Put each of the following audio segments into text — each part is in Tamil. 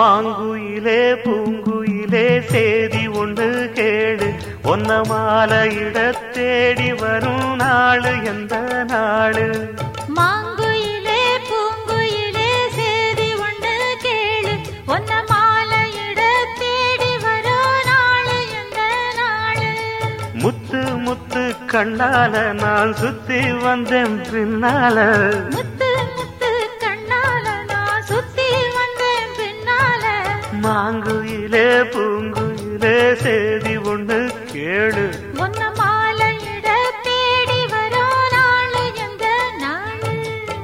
மாங்குயிலே பூங்குயிலே சேதி ஒன்று கேடு ஒன்ன மாலையிட தேடி வரும் நாளு எந்த நாளு மாங்குயிலே பூங்குயிலே சேதி ஒன்று கேளு ஒன்ன மாலையிட தேடி வரும் நாளு எந்த நாளு முத்து முத்து கண்ணால நான் சுத்தி வந்தேன் பின்னால மாங்குயிலே பூங்குயிலே சேதி ஒன்று கேளு ஒன்ன மாலையிட தேடி வரோ நாளு எந்த நாளு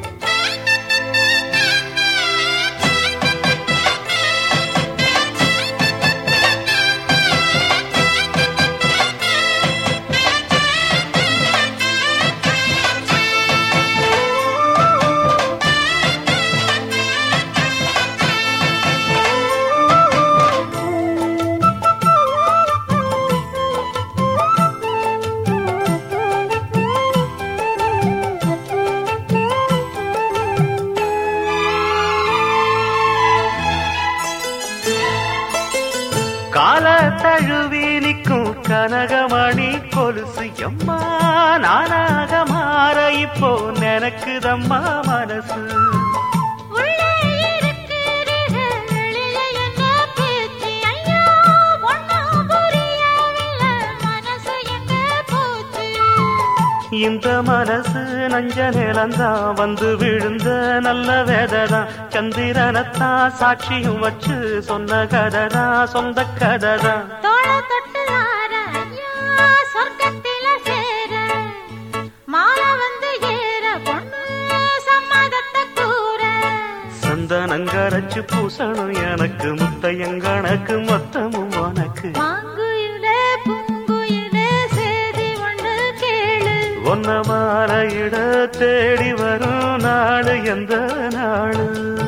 கால தழுவி நிற்கும் கனகமணி கொலுசு எம்மா நானாக மாற இப்போ நினைக்குதம்மா மனசு இந்த மனசு நஞ்ச நிலந்தான் வந்து விழுந்த நல்ல வேததான் சந்திரனத்தான் சாட்சியும் வச்சு சொன்ன கதைதான் சொந்த கதைதான் சந்தனங்கரைச்சு பூசணும் எனக்கு முத்தையங்கணக்கு மொத்தமும் உனக்கு ஒன்ன மாலையிட தேடி வரும் நாடு எந்த நாடு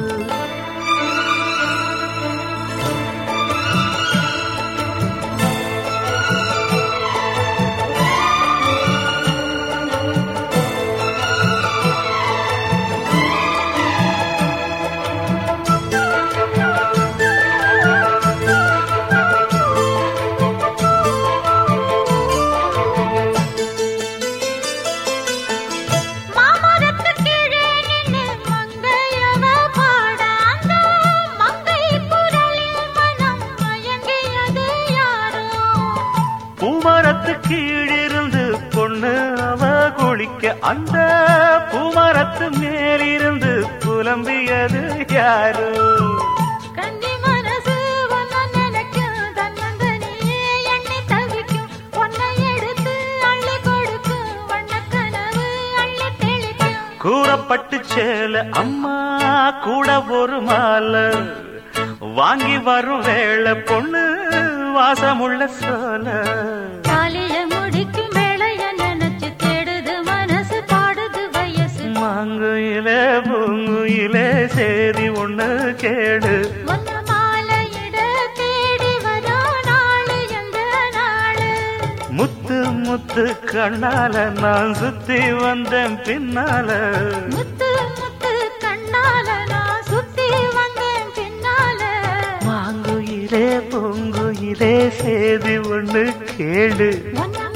பூமரத்து கீழிருந்து பொண்ணு அவ குளிக்க அந்த பூமரத்து மேலிருந்து புலம்பியது யாரு கண்ணி மனசு ஒன்ன நினைக்கும் தன்னந்தனியே எண்ணி தவிக்கும் ஒன்னை எடுத்து அள்ளி கொடுக்கும் வண்ண கனவு அள்ளி தெளிக்கும் கூறப்பட்டு சேல அம்மா கூட ஒரு மாலை வாங்கி வரும் வேளை பொண்ணு வாசமுள்ள சோல காலிய முடிக்கும் வேளைய நினைச்சு தேடுது மனசு பாடுது வயசு மாங்குயிலே பூங்குயிலே சேதி ஒண்ணு கேடு ஒன்ன மாலையிட தேடி வரோ நாளு எந்த நாளு முத்து முத்து கண்ணால நான் சுத்தி வந்தேன் பின்னால முத்து முத்து கண்ணால நான் சுத்தி வந்தேன் பின்னால மாங்குயிலே பூங்குயிலே சேதி ஒண்ணு கேடு ஒன்ன